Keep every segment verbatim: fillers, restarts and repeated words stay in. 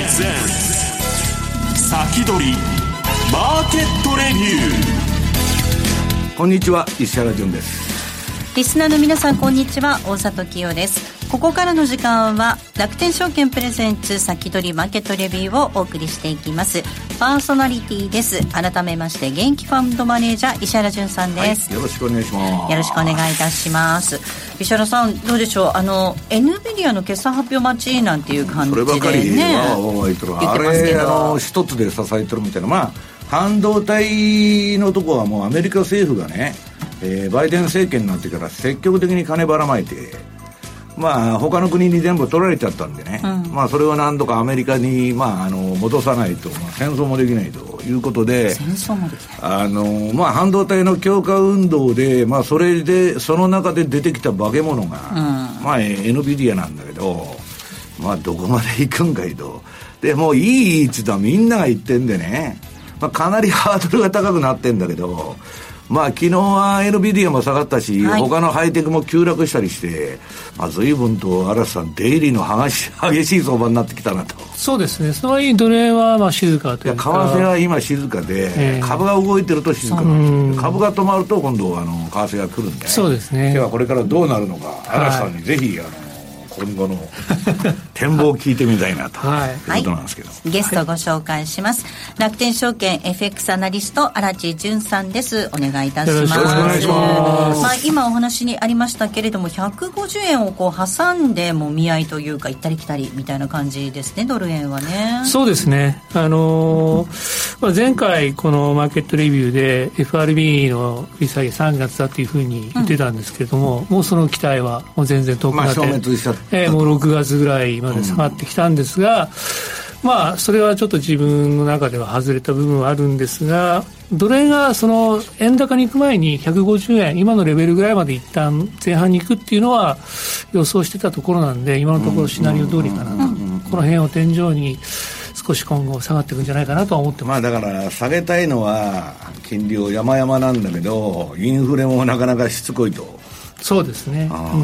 ゼン先取りマーケットレビュー。 こんにちは、石原潤です。 リスナーの皆さん、こんにちは。大里清です。ここからの時間は楽天証券プレゼンツ先取りマーケットレビューをお送りしていきます。パーソナリティです。改めまして元気ファンドマネージャー石原潤さんです、 はい、よろしくお願いします。 よろしくお願いいたします。石原さん、どうでしょう。あの エヌビディアの決算発表待ちなんていう感じでね、 そればかりは覚えてる。あれあの一つで支えてるみたいな。まあ半導体のとこはもうアメリカ政府がね、えー、バイデン政権になってから積極的に金ばらまいて、まあ他の国に全部取られちゃったんでね、うん、まあそれを何度かアメリカに、まあ、あの戻さないと、まあ、戦争もできないということで、 戦争もできない、 あの、まあ、半導体の強化運動で、まあ、それでその中で出てきた化け物が、うん、まあ エヌビディアなんだけど、まあどこまで行くんかいと。でもういいっつったらみんなが言ってんでね、まあ、かなりハードルが高くなってんだけど、まあ昨日は エヌビディアも下がったし、はい、他のハイテクも急落したりして、まあ、随分と嵐さん出入りの激しい相場になってきたなと。 そうですね。その割にドル円はまあ静かというか、 為替は今静かで、えー、株が動いてると静かなんです。株が止まると今度あの為替が来るんで、 そうですね。 ではこれからどうなるのか、嵐さんにぜひあの今後の展望を聞いてみたいなということなんですけど、 はい、ゲストをご紹介します、はい、楽天証券 エフエックス アナリスト荒地潤さんです。お願いいたします。 よろしくお願いします。 まあ、今お話にありましたけれどもひゃくごじゅうえんをこう挟んでもみ合いというか行ったり来たりみたいな感じですね、ドル円はね。 そうですね。あのーまあ、前回このマーケットレビューで エフアールビー の利下げさんがつだというふうに言ってたんですけれども、うん、もうその期待はもう全然遠くなって、まあ、消滅しちゃった、えー、もうろくがつぐらいまで下がってきたんですが、うん、まあそれはちょっと自分の中では外れた部分はあるんですが、ドル円がその円高に行く前にひゃくごじゅうえん今のレベルぐらいまで一旦前半に行くっていうのは予想してたところなんで、今のところシナリオ通りかなと、この辺を天井に少し今後下がっていくんじゃないかなとは思ってます。 まあだから下げたいのは金利を山々なんだけど、インフレもなかなかしつこいと。 そうですね。うん、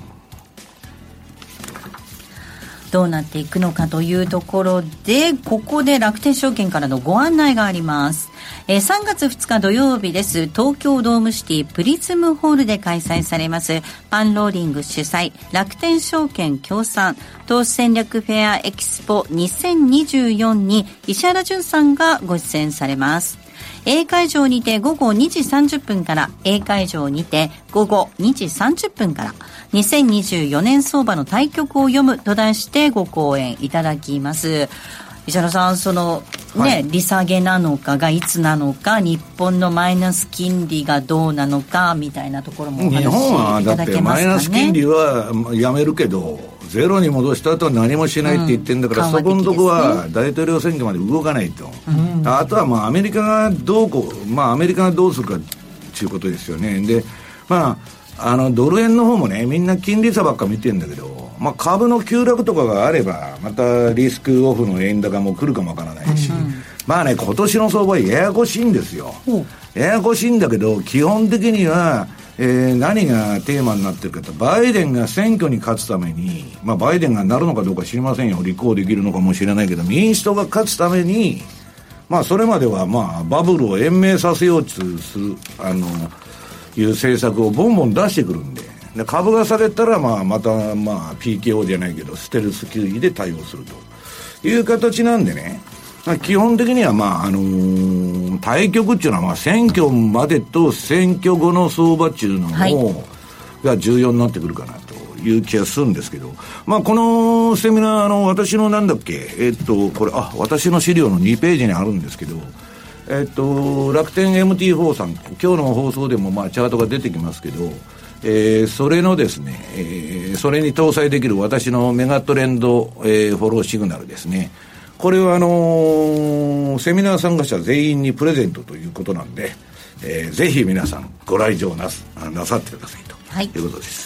どうなっていくのかというところで、ここで楽天証券からのご案内があります。えー、さんがつふつか土曜日です。東京ドームシティプリズムホールで開催されますパンローリング主催楽天証券協賛投資戦略フェアエキスポにせんにじゅうよんに石原潤さんがご出演されます。A 会場にて午後にじさんじゅっぷんから、 A 会場にて午後にじさんじゅっぷんから、にせんにじゅうよねん相場の対局を読むと題してご講演いただきます。石原さん、そのね、はい、利下げなのかがいつなのか、日本のマイナス金利がどうなのかみたいなところもお話しいただけますかね。日本はだってマイナス金利はやめるけどゼロに戻した後は何もしないって言ってるんだから、うん、そこのとこは大統領選挙まで動かないと、うん、あとはまあアメリカがどうこう、まあアメリカがどうするかっていうことですよね。で、まああのドル円の方もね、みんな金利差ばっか見てるんだけど、まあ、株の急落とかがあればまたリスクオフの円高も来るかもわからないし、うんうん、まあね、今年の相場はややこしいんですよ、うん、ややこしいんだけど基本的には、えー、何がテーマになってるかと、バイデンが選挙に勝つために、まあ、バイデンがなるのかどうか知りませんよ、立候補できるのかもしれないけど、民主党が勝つために、まあ、それまではまあバブルを延命させようとするあのいう政策をボンボン出してくるんで、で株が下げたら、まあ、また、まあ、ピーケーオー じゃないけどステルス級位で対応するという形なんでね、まあ、基本的には、まああのー、対局っていうのは、まあ、選挙までと選挙後の相場っていうのを、はい、が重要になってくるかなという気がするんですけど、まあ、このセミナーの私のなんだっけ、えっとこれあ私の資料のにページにあるんですけど、えっと楽天 エムティーフォー さん、今日の放送でもまあチャートが出てきますけど、えー、それのですね、えー、それに搭載できる私のメガトレンド、えー、フォローシグナルですね。これはあのー、セミナー参加者全員にプレゼントということなんで、えー、ぜひ皆さんご来場なすなさってくださいと、はい、いうことです。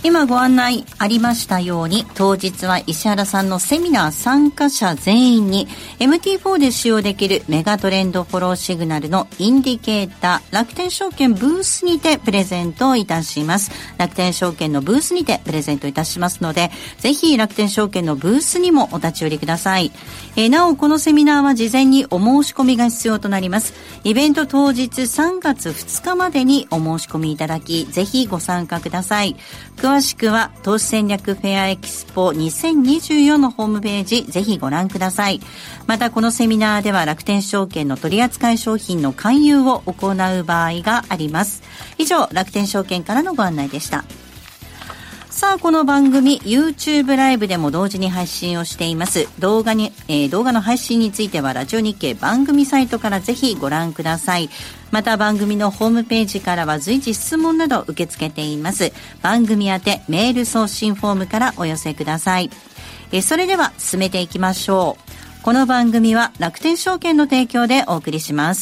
今ご案内ありましたように、当日は石原さんのセミナー参加者全員に エムティーフォー で使用できるメガトレンドフォローシグナルのインディケーター、楽天証券ブースにてプレゼントいたします。楽天証券のブースにてプレゼントいたしますので、ぜひ楽天証券のブースにもお立ち寄りください。えー、なおこのセミナーは事前にお申し込みが必要となります。イベント当日さんがつふつかまでにお申し込みいただき、ぜひご参加ください。詳しくは投資戦略フェアエキスポにせんにじゅうよんのホームページ、ぜひご覧ください。またこのセミナーでは楽天証券の取扱い商品の勧誘を行う場合があります。以上、楽天証券からのご案内でした。さあ、この番組 YouTube ライブでも同時に配信をしています。動画に、えー、動画の配信についてはラジオ日経番組サイトからぜひご覧ください。また番組のホームページからは随時質問など受け付けています。番組宛てメール送信フォームからお寄せください。えー、それでは進めていきましょう。この番組は楽天証券の提供でお送りします。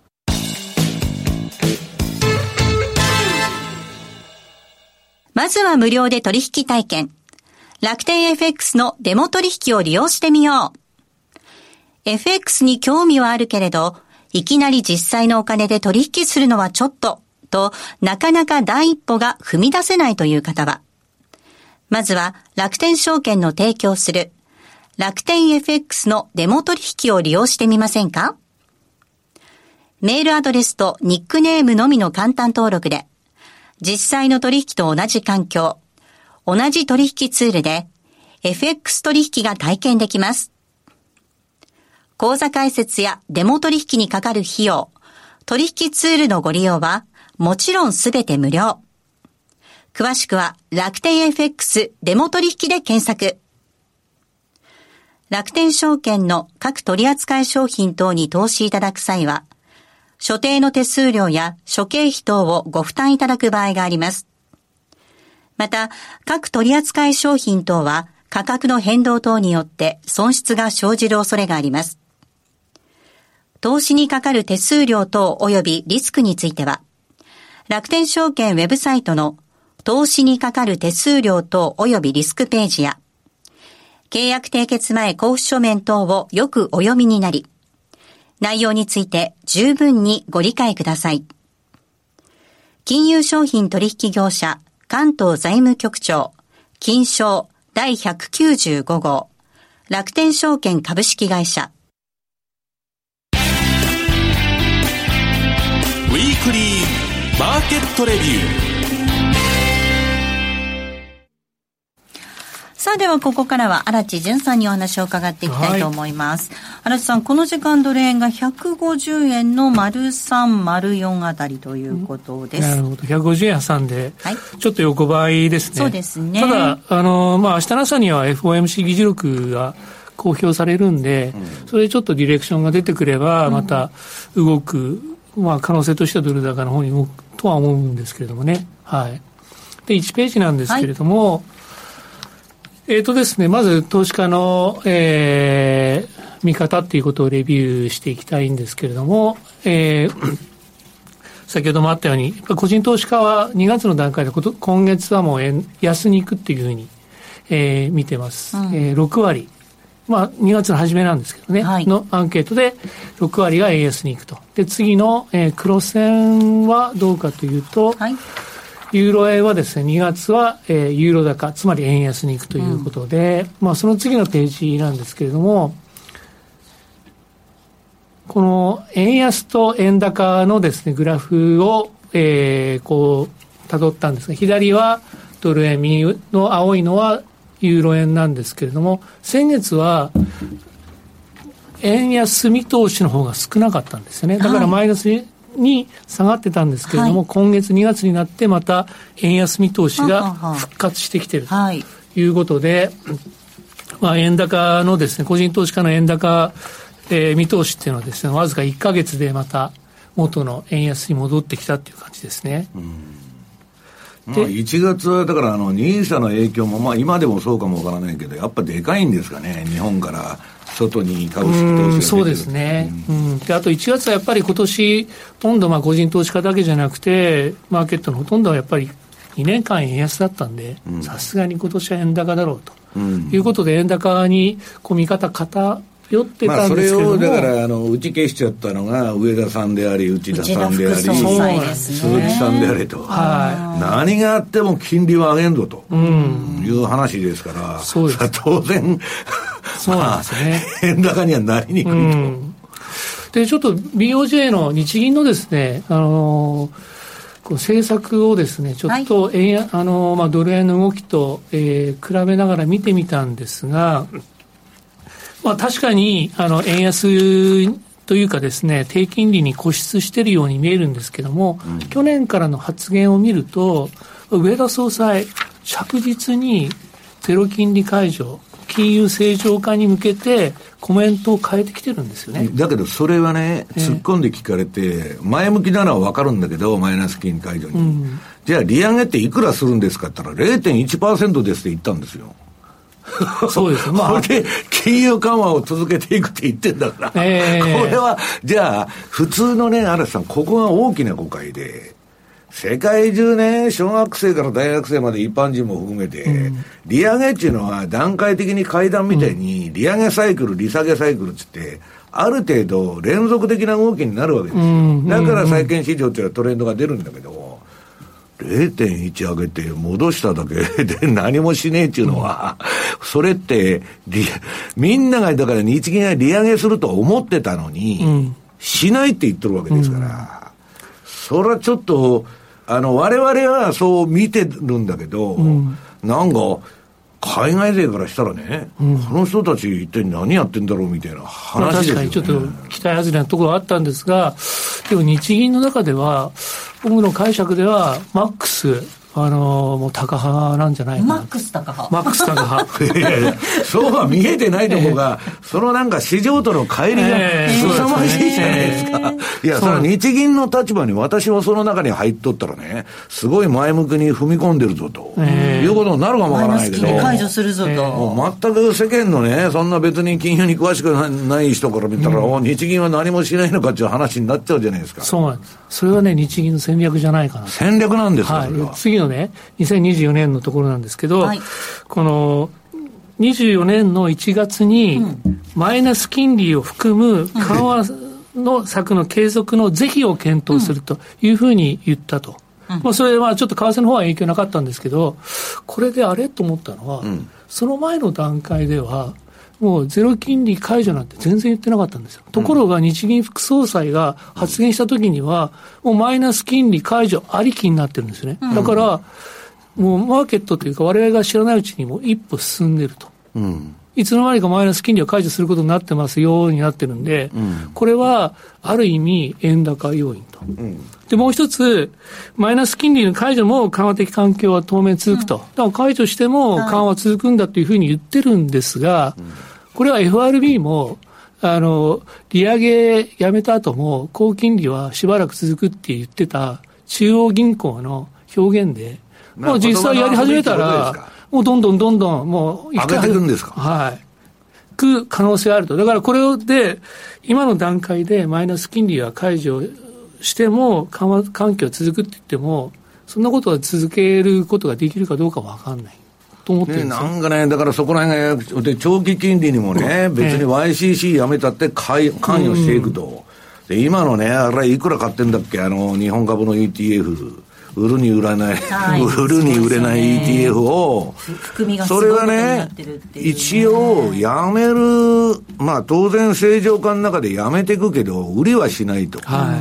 まずは無料で取引体験。楽天 エフエックス のデモ取引を利用してみよう。エフエックス に興味はあるけれど、いきなり実際のお金で取引するのはちょっと、となかなか第一歩が踏み出せないという方は、まずは楽天証券の提供する楽天 エフエックス のデモ取引を利用してみませんか？メールアドレスとニックネームのみの簡単登録で、実際の取引と同じ環境、同じ取引ツールで エフエックス 取引が体験できます。口座開設やデモ取引にかかる費用、取引ツールのご利用はもちろんすべて無料。詳しくは楽天 エフエックス デモ取引で検索。楽天証券の各取扱い商品等に投資いただく際は、所定の手数料や諸経費等をご負担いただく場合があります。また、各取扱い商品等は価格の変動等によって損失が生じる恐れがあります。投資にかかる手数料等及びリスクについては、楽天証券ウェブサイトの投資にかかる手数料等及びリスクページや、契約締結前交付書面等をよくお読みになり、内容について十分にご理解ください。金融商品取引業者関東財務局長金商第ひゃくきゅうじゅうご号楽天証券株式会社。 ウィークリーマーケットレビュー。 さあ、ではここからは荒地潤さんにお話を伺っていきたいと思います。はい、荒地さん、この時間ドル円がひゃくごじゅうえんの丸さん、丸よんあたりということです。 なるほど。ひゃくごじゅうえん挟んで、はい、ちょっと横ばいですね。 そうですね。 ただ、あの、まあ、明日の朝には エフオーエムシー 議事録が公表されるんで、うん、それでちょっとディレクションが出てくれば、また動く、うん、まあ、可能性としてはドル高の方に動くとは思うんですけれどもね。はい。で、いちページなんですけれども、はい、えーとですね、まず投資家の、えー、見方っていうことをレビューしていきたいんですけれども、えー、先ほどもあったように、やっぱ個人投資家はにがつの段階で今月はもう円安に行くっていうふうに、えー、見てます、うんえー。ろくわり、まあにがつの初めなんですけどね、はい、のアンケートでろくわりが円安に行くと。で、次の、えー、黒線はどうかというと、はい、ユーロ円はですね、にがつは、えー、ユーロ高、つまり円安に行くということで、うん、まあその次のページなんですけれども、この円安と円高のですね、グラフを、えー、こう、辿ったんですが、左はドル円、右の青いのはユーロ円なんですけれども、先月は円安見通しの方が少なかったんですよね。だからマイナスに下がってたんですけれども、はい、今月にがつになってまた円安見通しが復活してきているということで、まあ、円高のですね、個人投資家の円高、えー、見通しっていうのはですね、わずかいっかげつでまた元の円安に戻ってきたっていう感じですね。うんまあ、いちがつはだからあのニーサの影響もまあ今でもそうかもわからないけど、やっぱでかいんですかね、日本から外に株式投資が出てる。 そうですね、うんうん、であといちがつはやっぱり今年ほとんどまあ個人投資家だけじゃなくてマーケットのほとんどはやっぱりにねんかん円安だったんで、さすがに今年は円高だろうと、うん、いうことで円高にこう見方偏ってたんですけども、 まあ、それをだからあの打ち消しちゃったのが上田さんであり内田さんであり、 内田副総裁ですね、 鈴木さんでありと、はい、何があっても金利は上げんぞと、うん、いう話ですから、そうです当然そうなんですね、 まあ、円高にはなりにくいと、うん、 でちょっと ビーオージェー の日銀のですね、あのー政策をですねちょっと円や、はい、あのまあ、ドル円の動きと、えー、比べながら見てみたんですが、まあ、確かにあの円安というかですね低金利に固執しているように見えるんですけども、うん、去年からの発言を見ると上田総裁着実にゼロ金利解除金融正常化に向けてコメントを変えてきてるんですよね。 だけどそれはね、突っ込んで聞かれて前向きなのは分かるんだけど、マイナス金利解除に、うん、じゃあ利上げっていくらするんですかって言ったら れいてんいちパーセント ですって言ったんですよ。 そうです、まあ、 それで金融緩和を続けていくって言ってんだから、えー、これはじゃあ普通のね、嵐さん、ここが大きな誤解で、世界中ね、小学生から大学生まで一般人も含めて、うん、利上げっていうのは段階的に階段みたいに利上げサイクル、利下げサイクルって言ってある程度連続的な動きになるわけですよ、うん、だから債券市場っていうのはトレンドが出るんだけど、 れいてんいち 上げて戻しただけで何もしねえっていうのは、うん、それってみんながだから日銀が利上げすると思ってたのに、うん、しないって言ってるわけですから、うん、それはちょっとあの我々はそう見てるんだけど、うん、なんか海外勢からしたらね、うん、この人たち一体何やってんだろうみたいな話ですよね。 まあ、確かにちょっと期待外れなところがあったんですが、でも日銀の中では僕の解釈ではマックスあのー、もう高派なんじゃないかな。 マックス高派。 マックス高派。 いやいやそうは見えてないところが、えー、そのなんか市場との乖離が凄まじいじゃないですか。えー、いや、その日銀の立場に私はその中に入っとったらね、すごい前向きに踏み込んでるぞと、えー、いうことになるかもわからないけど。マイナス金利解除するぞと。えー、 もう全く世間のね、そんな別に金融に詳しくない人から見たら、うん、日銀は何もしないのかっていう話になっちゃうじゃないですか。 そうなんです。それはね、日銀の戦略じゃないかな。 戦略なんですか、はい、それは。 次のね、にせんにじゅうよねんのところなんですけど、はい、このにじゅうよねんのいちがつにマイナス金利を含む緩和の策の継続の是非を検討するというふうに言ったと、うん、まあ、それはちょっと為替の方は影響なかったんですけど、これであれと思ったのは、うん、その前の段階ではもうゼロ金利解除なんて全然言ってなかったんですよ。ところが日銀副総裁が発言したときにはもうマイナス金利解除ありきになってるんですね、うん、だからもうマーケットというか我々が知らないうちにもう一歩進んでると、うん、いつの間にかマイナス金利を解除することになってますよになってるんで、うん、これはある意味円高要因と、うん、でもう一つマイナス金利の解除も緩和的環境は当面続くと、うん、だから解除しても緩和は続くんだというふうに言ってるんですが、うん、これは エフアールビー もあの利上げやめた後も高金利はしばらく続くって言ってた中央銀行の表現で、もう実際やり始めたらもうどんどんどんどんもう上げていくんですか。 はい。く可能性があると。だからこれで今の段階でマイナス金利は解除しても緩和環境が続くって言ってもそんなことは続けることができるかどうかわかんないと思ってるんですよ、ね、なんかね、だからそこら辺がで長期金利にもね、別に ワイシーシー やめたって関与していくと、うん、で今のね、あれいくら買ってんだっけ、あの日本株の イーティーエフ、売るに売らない、はい、売るに売れない イーティーエフ を、それはね、一応やめる、まあ当然正常化の中でやめていくけど売りはしないと、はい、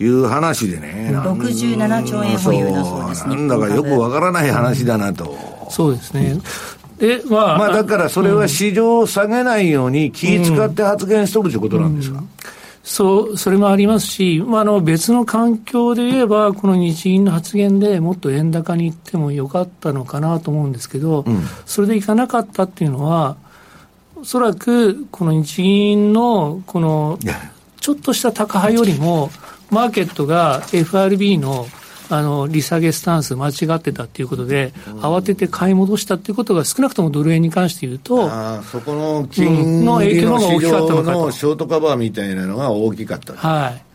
いう話でね、 ろくじゅうななちょうえん保有だそうです。 なんだかよくわからない話だなと、 うん、そうですね。で、まあ、 まあだからそれは市場を下げないように気を使って発言しとるということなんですか。うんうん、 そう、それもありますし、まあ、あの別の環境で言えばこの日銀の発言でもっと円高に行ってもよかったのかなと思うんですけど、うん、それでいかなかったっていうのはおそらくこの日銀のこのちょっとした高派よりもマーケットが エフアールビー のあの利下げスタンス間違ってたっていうことで、うん、慌てて買い戻したっていうことが少なくともドル円に関して言うと、 あそこの金利の市場のショートカバーみたいなのが大きかった、 はい、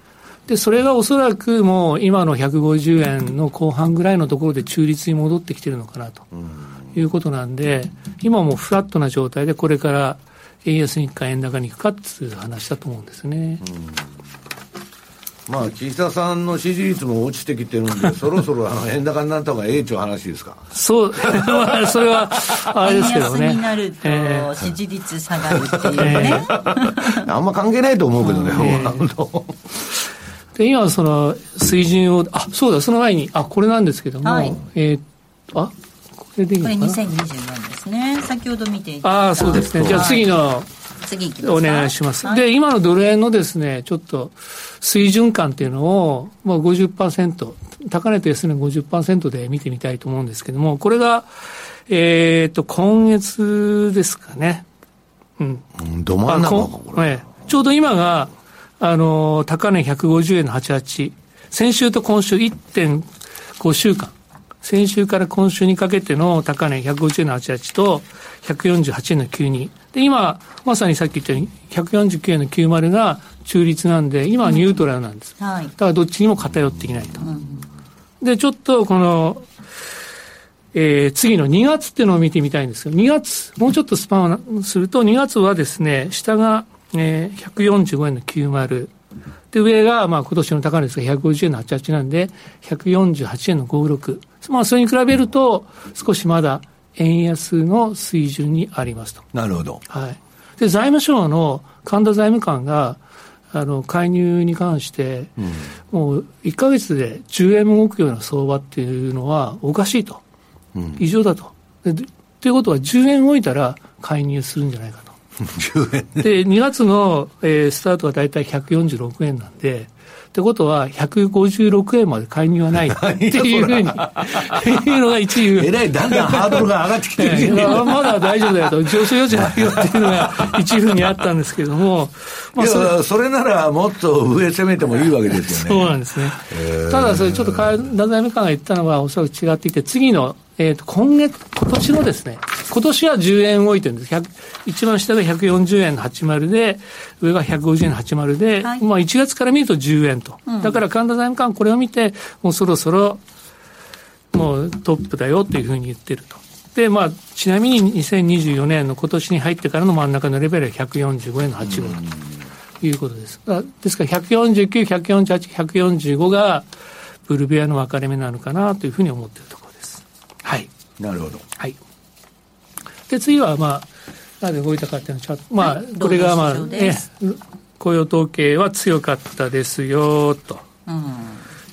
でそれがおそらくもう今のひゃくごじゅうえんの後半ぐらいのところで中立に戻ってきてるのかなということなんで、今もフラットな状態でこれから円安に行くか円高に行くかっていう話だと思うんですね。 うん、まあ岸田さんの支持率も落ちてきてるんでそろそろあの円高になった方がええという話ですか。 そうそれはあれですけどね、 円安になると支持率下がるっていうね、えー、あんま関係ないと思うけどね、えーで今その水準を、あ、そうだ、その前に、あ、これなんですけども、はい、えー、あ、これでいいのかな。 これにせんにじゅうねんですね。先ほど見ていた。 ああ、そうですね。じゃあ次の、はい、 次行きますか。 お願いします。 はい、 で、今のドル円のですね、ちょっと水準感っていうのを、まあ ごじゅっパーセント、高値と安値 ごじゅっパーセント で見てみたいと思うんですけども、これが、えっと、今月ですかね。うん。 うん、ど真ん中か、これ。 ええ、ちょうど今が、あの、高値ひゃくごじゅうえんのはちじゅうはち。先週と今週 いってんご 週間。先週から今週にかけての高値ひゃくごじゅうえんのはちじゅうはちとひゃくよんじゅうはちえんのきゅうじゅうに。で、今、まさにさっき言ったようにひゃくよんじゅうきゅうえんのきゅうじゅうが中立なんで、今はニュートラルなんです。うん、はい。だからどっちにも偏っていないと。うん、で、ちょっとこの、えー、次のにがつっていうのを見てみたいんですけど、にがつ、もうちょっとスパンをすると、にがつはですね、下が、えー、ひゃくよんじゅうごえんのきゅうじゅうで上がまあ今年の高値ですがひゃくごじゅうえんのはちじゅうはちなんでひゃくよんじゅうはちえんのごじゅうろく、まあそれに比べると少しまだ円安の水準にありますと。 なるほど。 はい。で財務省の神田財務官があの介入に関して、うん、もういっかげつでじゅうえんも動くような相場っていうのはおかしいと、うん、異常だと。でということはじゅうえん動いたら介入するんじゃないかと。 じゅうえんね、 でにがつの、えー、スタートはだいたいひゃくよんじゅうろくえんなんで、ってことはひゃくごじゅうろくえんまで介入はないっていうふうにいうのが一流。 えらいだんだんハードルが上がってきてる、 えー、まだ大丈夫だよと、上昇余地ないよっていうのが一流にあったんですけども、 まあ、いやそれそれならもっと上攻めてもいいわけですよね。 そうなんですね。ただそれちょっと神田財務官が言ったのはおそらく違っていて、次のえー、と今月、今年のですね、今年はじゅうえん動いてるんです。一番下がひゃくよんじゅうえんのはちじゅうで、上がひゃくごじゅうえんのはちじゅうで、はい、まあいちがつから見るとじゅうえんと。うん、だから神田財務官これを見て、もうそろそろ、もうトップだよというふうに言ってると。で、まあ、ちなみににせんにじゅうよねんの今年に入ってからの真ん中のレベルはひゃくよんじゅうごえんのはちじゅうごということです。ですからひゃくよんじゅうきゅう、ひゃくよんじゅうはち、ひゃくよんじゅうごがブルベアの分かれ目なのかなというふうに思っているところです。はい。 なるほど。 はい。で、次は、まあ、なんで動いたかっていうのは、ちょっと、まあ、はい、これが、まあ、え、雇用統計は強かったですよ、と。うん、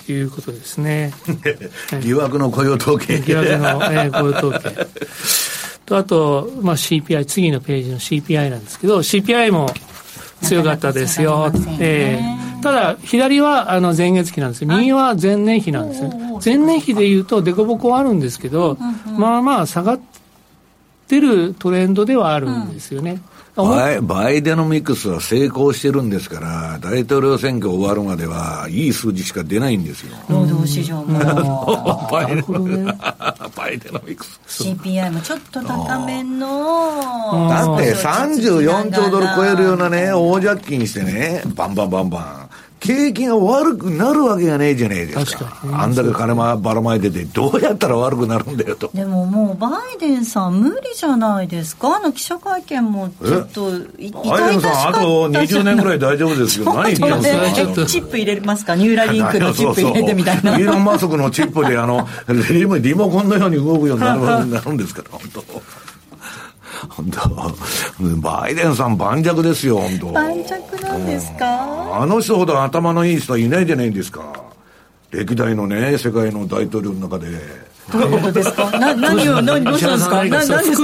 いうことですね。 疑惑の雇用統計。 疑惑の、えー、雇用統計。と、あと、まあ、シーピーアイ、次のページの シーピーアイ なんですけど、シーピーアイ も強かったですよ。えー、ただ、左はあの前月比なんですよ。右は前年比なんですよ。前年比でいうと凸凹はあるんですけど、うんうん、まあまあ下がってるトレンドではあるんですよね。 うん、バイ、バイデノミクスは成功してるんですから、大統領選挙終わるまではいい数字しか出ないんですよ。 労働市場もバイデノ、ね、バイデノミクスシーピーアイ もちょっと高めのだってさんじゅうよんちょうドル超えるようなね大借金してねバンバンバンバン景気が悪くなるわけがねえじゃねえですか。 確かに、ね、 あんだけ金ばらまいててどうやったら悪くなるんだよと。 でももうバイデンさん無理じゃないですか。あの記者会見もちょっと痛々しかった。 バイデンさんあとにじゅうねんぐらい大丈夫ですよ。何言ってんですか。チップ入れますか。ニューラリンクのチップ入れてみたいな。 そうそうイーロン・マスクのチップであのリモ、リモコンのように動くようになる, なるんですから本当。本当バイデンさん盤石ですよ本当。 盤石なんですか。 あの人ほど頭のいい人はいないじゃないですか。歴代のね世界の大統領の中で。 どういうことですか。な何を何どうしたんですか。何です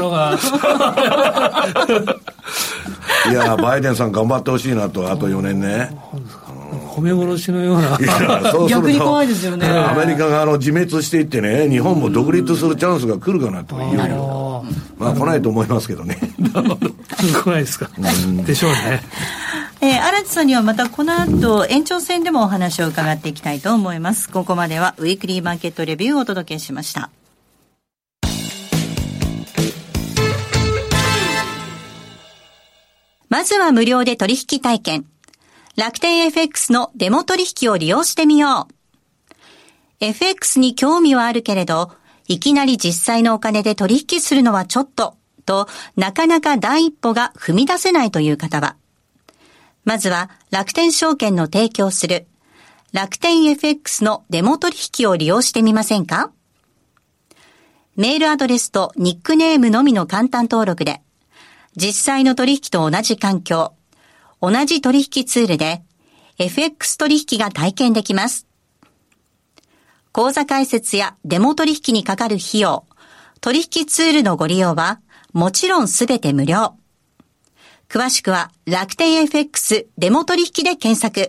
か。いやバイデンさん頑張ってほしいなと。あとよねんね。 褒め殺しのような。 いやそうすると逆に怖いですよね。 アメリカがあの自滅していってね日本も独立するチャンスが来るかなという。まあ来ないと思いますけどね。 来ないですか。でしょうね。 えー、荒地さんにはまたこの後延長戦でもお話を伺っていきたいと思います。ここまではウィークリーマーケットレビューをお届けしました。まずは無料で取引体験。 楽天 エフエックス のデモ取引を利用してみよう。エフエックス に興味はあるけれど、いきなり実際のお金で取引するのはちょっと、となかなか第一歩が踏み出せないという方は、まずは楽天証券の提供する楽天 エフエックス のデモ取引を利用してみませんか？メールアドレスとニックネームのみの簡単登録で、実際の取引と同じ環境、同じ取引ツールで エフエックス 取引が体験できます。口座開設やデモ取引にかかる費用、取引ツールのご利用はもちろんすべて無料。詳しくは楽天 エフエックス デモ取引で検索。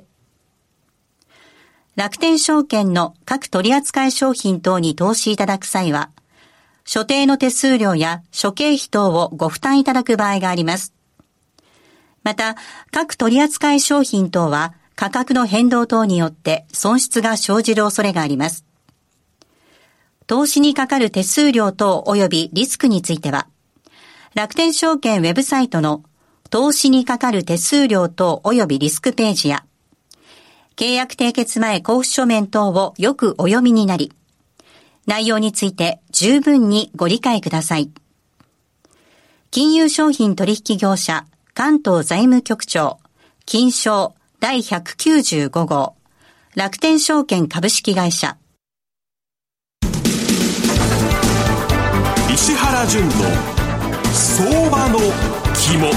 楽天証券の各取扱商品等に投資いただく際は、所定の手数料や諸経費等をご負担いただく場合があります。また、各取扱商品等は価格の変動等によって損失が生じる恐れがあります。投資にかかる手数料等及びリスクについては、楽天証券ウェブサイトの投資にかかる手数料等及びリスクページや、契約締結前交付書面等をよくお読みになり、内容について十分にご理解ください。金融商品取引業者関東財務局長金商だいひゃくきゅうじゅうご号楽天証券株式会社。 石原淳の相場の肝。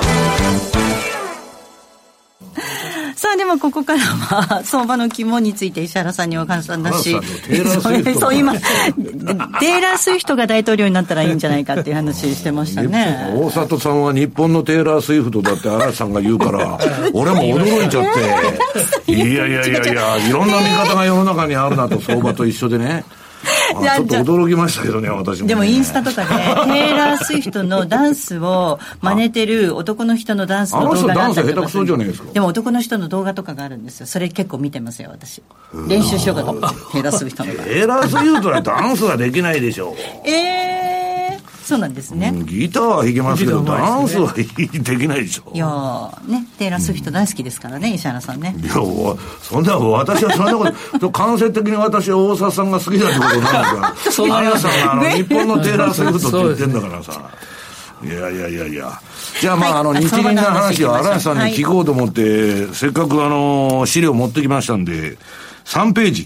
さあでもここからは相場の肝について石原さんにお話し、そう今テイラー・スウィフトが大統領になったらいいんじゃないかっていう話してましたね。 大里さんは日本のテイラー・スウィフトだって荒井さんが言うから俺も驚いちゃっていやいやいやいやいろんな見方が世の中にあるなと、相場と一緒でね。あちょっと驚きましたけどね、私もね。 でもインスタとかでテイラー・スウィフトのダンスを真似てる男の人のダンスの動画があったりとか、あの人ダンス下手くそじゃないですか。でも男の人の動画とかがあるんですよ。それ結構見てますよ私。練習しようかと思ってテイラー・スウィフトのテイラー・スウィフトはダンスはできないでしょう。 えーそうなんですね、 うん、ギターは弾けますけど、ね、ダンスはできないでしょ。 いやね、テイラー・スウィフト大好きですからね、うん、石原さんね。 いやそんな私はそんなこと間接的に私は大沢さんが好きだってことなんですから綾さんがあの日本のテイラー・スウィフトって言ってんだからさ、いやいやいやいや。じゃあまあ、はい、あの日銀の話を荒井さんに聞こうと思って、はい、せっかくあの資料持ってきましたんでさんページ。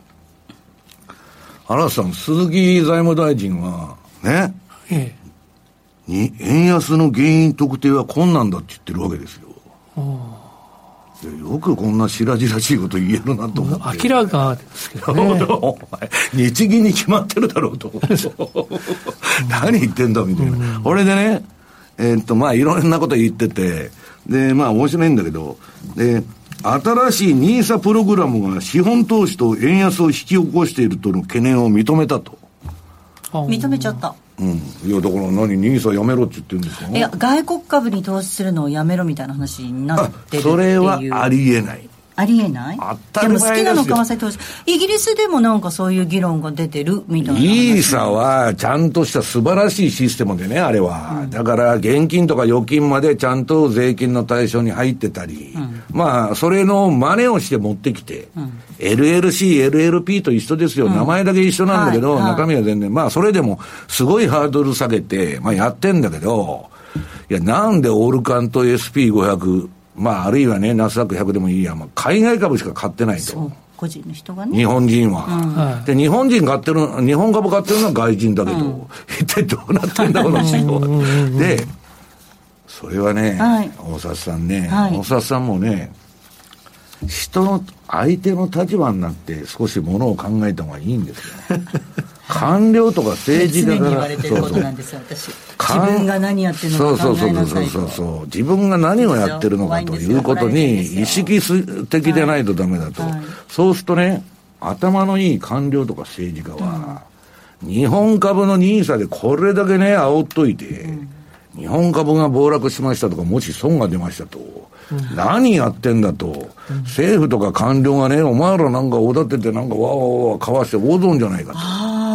荒井さん、鈴木財務大臣はね、ええ、に円安の原因特定は困難だって言ってるわけですよ。よくこんな白々しいこと言えるなと思って。 明らかですけどね。 お前日銀に決まってるだろうと何言ってんだみたいな。これでね、えー、っとまあいろんなこと言ってて、でまあ面白いんだけど、で新しいニーサプログラムが資本投資と円安を引き起こしているとの懸念を認めたと。 認めちゃった。 うん、いやだから何ニーサやめろって言ってるんですか。 いや外国株に投資するのをやめろみたいな話になってるっていう。 それはありえない。 ありえない。 当たり前ですよ。 でも好きなの為替投資、イギリスでもなんかそういう議論が出てるみたいな。 ニーサはちゃんとした素晴らしいシステムでね、あれは、うん、だから現金とか預金までちゃんと税金の対象に入ってたり、うん、まあそれの真似をして持ってきて、うん、エルエルシー、エルエルピー と一緒ですよ、うん、名前だけ一緒なんだけど、はいはい、中身は全然まあそれでもすごいハードル下げて、まあ、やってんだけど、いやなんでオールカンと エスピーごひゃく、まあ、あるいはね、ナスダックひゃくでもいいや、まあ、海外株しか買ってないと。 そう、個人の人がね。 日本人は。うん、で、日本人買ってる、日本株買ってるのは外人だけど、うん、一体どうなってんだ、この市場。で、それはね、はい、大札さんね、はい、大札さんもね、人の、相手の立場になって少しものを考えた方がいいんですよ。官僚とか政治家から常に言われてることなんですよ、私。自分が何やってるのか考えなさいと。 そうそうそうそう。自分が何をやってるのかということに意識的でないとダメだと。はいはい、そうするとね、頭のいい官僚とか政治家は、うん、日本株のニーサでこれだけね、煽っといて、うん、日本株が暴落しましたとか、もし損が出ましたと。うん、何やってんだと、うん、政府とか官僚がね、お前らなんかおだっててなんかわーわーわーかわして大損じゃないかと。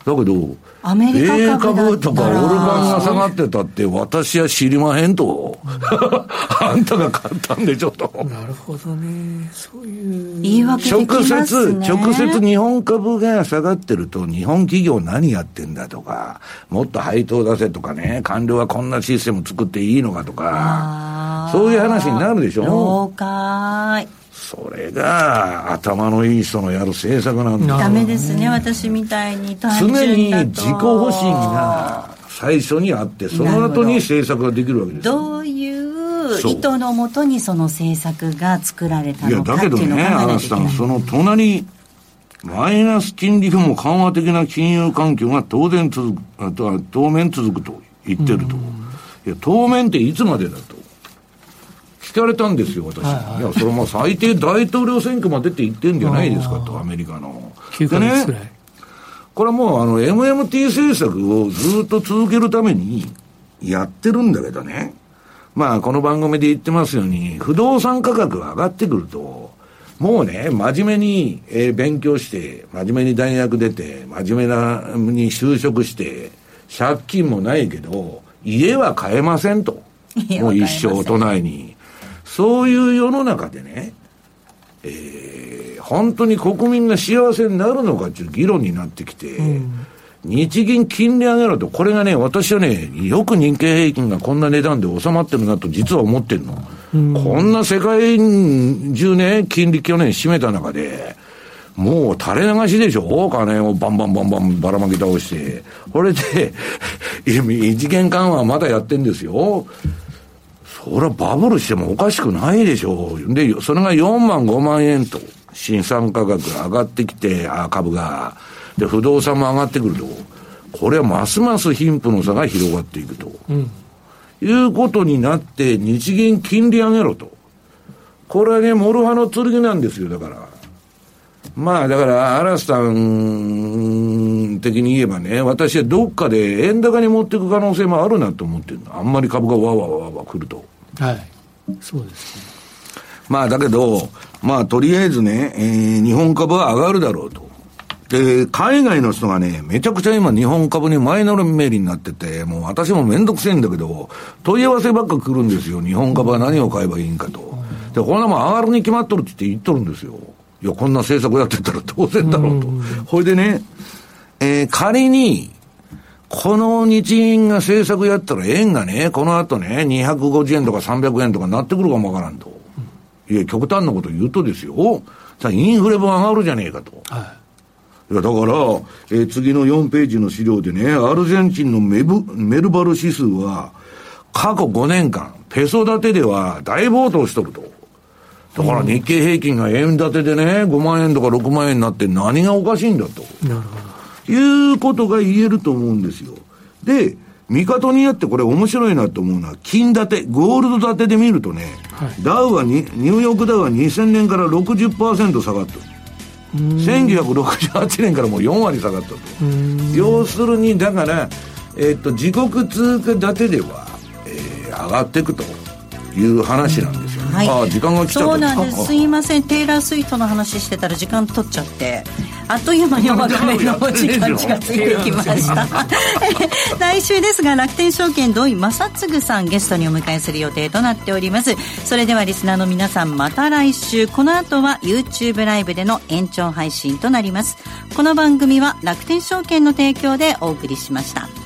だけどアメリカ株とかオルバンが下がってたって私は知りまへんとあんたが買ったんでちょっとなるほどね、そういう言い訳できますね。 直接直接日本株が下がってると日本企業何やってんだとか、もっと配当出せとかね、官僚はこんなシステム作っていいのかとか、そういう話になるでしょ。 了解。 それが頭のいい人のやる政策なんだ。 ダメですね、私みたいに単純だと常に自己保身が最初にあって、その後に政策ができるわけです。 どういう意図のもとにその政策が作られたのかっていうのを考えないといけない。 いやだけどね、嵐さん、その隣マイナス金利も緩和的な金融環境が当然続く、あとは当面続くと言ってると。いや当面っていつまでだと聞かれたんですよ、私。はいはい、いや、それも最低大統領選挙までって言ってんじゃないですかと、アメリカの。 きゅうかげつくらい。 ね、これはもうあの エムエムティー 政策をずっと続けるためにやってるんだけどね。まあ、この番組で言ってますように、不動産価格が上がってくると、もうね、真面目に、えー、勉強して、真面目に大学出て、真面目なに就職して、借金もないけど、家は買えませんと。もう一生都内に。そういう世の中でね、えー、本当に国民が幸せになるのかっていう議論になってきて、うん、日銀金利上げろと、これがね、私はね、よく日経平均がこんな値段で収まってるなと実は思ってるの。うん、こんな世界中ね、金利去年占めた中で、もう垂れ流しでしょ、お金をバンバンバンバンばらまき倒して。これで、異次元緩和まだやってんですよ。それはバブルしてもおかしくないでしょう。で、それがよんまんごまんえんと、新産価格が上がってきて、あ株が。で、不動産も上がってくると、これはますます貧富の差が広がっていくと。うん、いうことになって、日銀金利上げろと。これはね、モルハの剣なんですよ、だから。まあ、だから、嵐さん的に言えばね、私はどっかで円高に持っていく可能性もあるなと思ってるの。あんまり株がわわわわ来ると。 はい。そうですね。 まあ、だけど、まあ、とりあえずね、えー、日本株は上がるだろうと。で、海外の人がね、めちゃくちゃ今日本株に前のめりになってて、もう私もめんどくせえんだけど、問い合わせばっか来るんですよ。日本株は何を買えばいいんかと。で、こんなもん上がるに決まっとるって言って言っとるんですよ。いや、こんな政策やってたら当然だろうと。ほいでね、えー、仮に、この日銀が政策やったら円がね、この後ね、にひゃくごじゅうえんとかさんびゃくえんとかなってくるかもわからんと。いや、極端なこと言うとですよ。さあ、インフレ分上がるじゃねえかと。はい、いや、だから、えー、次のよんページの資料でね、アルゼンチンのメブ、メルバル指数は、過去ごねんかん、ペソ建てでは大暴騰しとると。だから日経平均が円建てでね、ごまんえんとかろくまんえんになって何がおかしいんだと。なるほど。いうことが言えると思うんですよ。で、見方によってこれ面白いなと思うのは、金建て、ゴールド建てで見るとね、はい、ダウはに、ニューヨークダウはにせんねんから ろくじゅっパーセント 下がった。せんきゅうひゃくろくじゅうはちねんからもうよんわり下がったと。要するに、だから、えっと、自国通貨建てでは、えー、上がっていくという話なんですよね。はい、ああ、時間が来ちゃった。 そうなんです。すいません。テイラー・スウィートの話してたら時間取っちゃって。あっという間にお別れの時間がついてきました来週ですが、楽天証券土井正嗣さんゲストにお迎えする予定となっております。それではリスナーの皆さん、また来週。この後は YouTube ライブでの延長配信となります。この番組は楽天証券の提供でお送りしました。